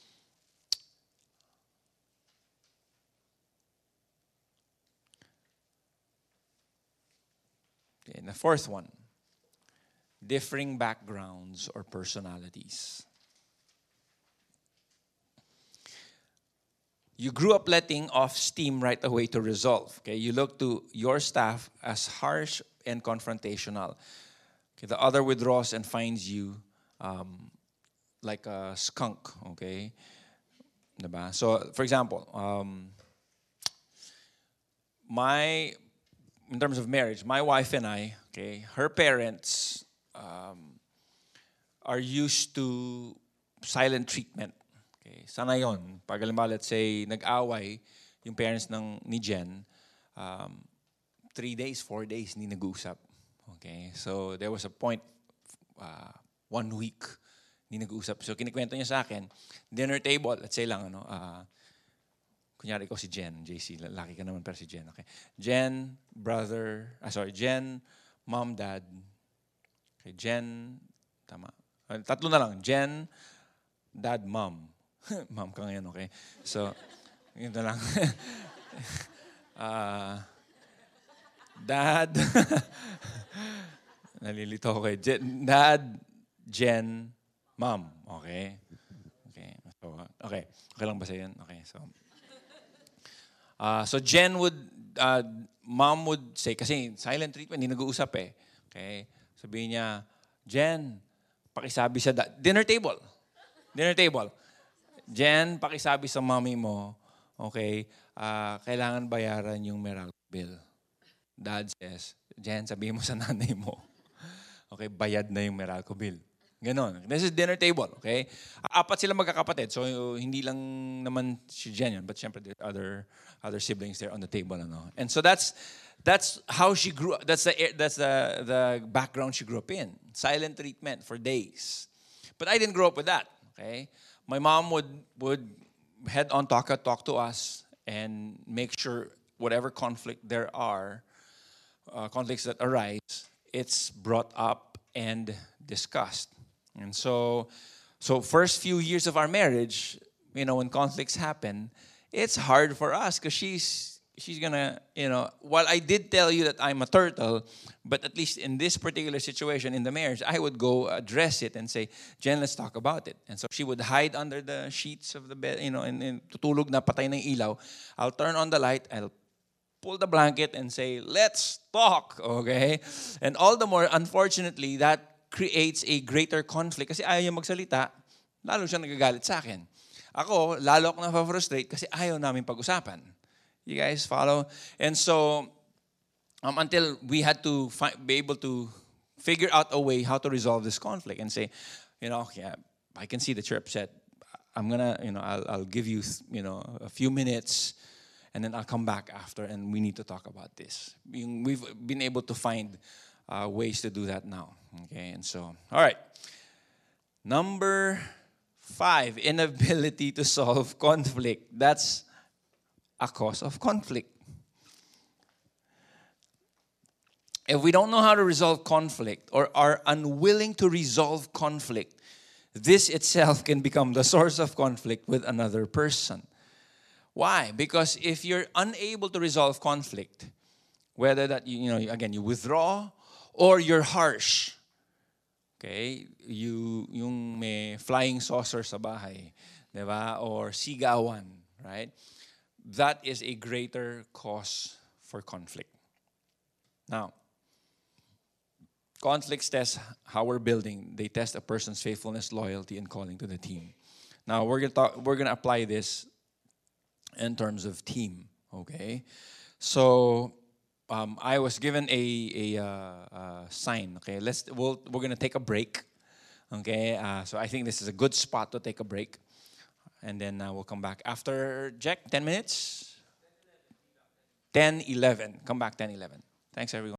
[SPEAKER 2] Okay, and the fourth one, differing backgrounds or personalities. you grew up letting off steam right away to resolve. Okay, you look to your staff as harsh and confrontational. Okay, the other withdraws and finds you um, like a skunk. Okay, diba? So for example, um, my in terms of marriage, my wife and I, okay, her parents um, are used to silent treatment. Okay, sana yon. Pag halimbawa, let's say, nag-away yung parents ng ni Jen, um, three days, four days, hindi nag-uusap. Okay, so there was a point, uh, one week, hindi nag-uusap. So kinikwento niya sa akin, dinner table, let's say lang, ano, uh, kunyari ko si Jen, J C, lalaki ka naman pero si Jen, okay. Jen, brother, ah, sorry, Jen, mom, dad. Okay, Jen, tama. Uh, tatlo na lang, Jen, dad, mom. Mom ka ngayon, okay? So, yun na lang. uh, dad, nalilito ako kay Jen, dad, Jen, mom, okay? Okay, so, okay. Okay lang ba sa yun? Okay, so, Uh, so Jen would, uh, mom would say, kasi silent treatment, hindi nag-uusap eh. Okay? Sabihin niya, Jen, pakisabi sa, da- dinner table. Dinner table. Jen, pakisabi sa mommy mo, okay, uh, kailangan bayaran yung Meralco bill. Dad says, Jen, sabihin mo sa nanay mo, okay, bayad na yung Meralco bill. Ganon. This is dinner table, okay? Apat sila magkakapatid. So, hindi lang naman si Jen yun, but syempre there are other, other siblings there on the table. Ano? And so that's that's how she grew up. That's the, that's the, the background she grew up in. Silent treatment for days. But I didn't grow up with that, okay? My mom would, would head on talk, talk to us and make sure whatever conflict there are, uh, conflicts that arise, it's brought up and discussed. And so, so first few years of our marriage, you know, when conflicts happen, it's hard for us because she's she's gonna, you know, while I did tell you that I'm a turtle, but at least in this particular situation in the marriage, I would go address it and say, Jen, let's talk about it. And so she would hide under the sheets of the bed, you know, and, and tutulog na patay ng ilaw. I'll turn on the light, I'll pull the blanket and say, let's talk, okay? And all the more, unfortunately, that creates a greater conflict kasi ayaw niya magsalita, lalo siya nagagalit sa akin. Ako, lalo ako na-frustrate kasi ayaw namin pag-usapan. You guys follow? And so, um, until we had to fi- be able to figure out a way how to resolve this conflict and say, you know, yeah, I can see that you're upset. I'm gonna, you know, I'll, I'll give you, you know, a few minutes and then I'll come back after and we need to talk about this. We've been able to find uh, ways to do that now. Okay, and so, all right. Number five, inability to solve conflict. That's a cause of conflict. If we don't know how to resolve conflict or are unwilling to resolve conflict, this itself can become the source of conflict with another person. Why? Because if you're unable to resolve conflict, whether that, you, you know, again, you withdraw or you're harsh, okay, you, yung may flying saucer sa bahay, diba? Or sigawan, right? That is a greater cause for conflict. Now, conflicts test how we're building. They test a person's faithfulness, loyalty, and calling to the team. Now, we're gonna talk, we're gonna apply this in terms of team, okay? So, Um, I was given a a, uh, uh, sign. Okay, let's we'll, we're gonna take a break. Okay, uh, so I think this is a good spot to take a break, and then uh, we'll come back after Jack. Ten minutes. Ten eleven. Come back ten eleven. Thanks everyone.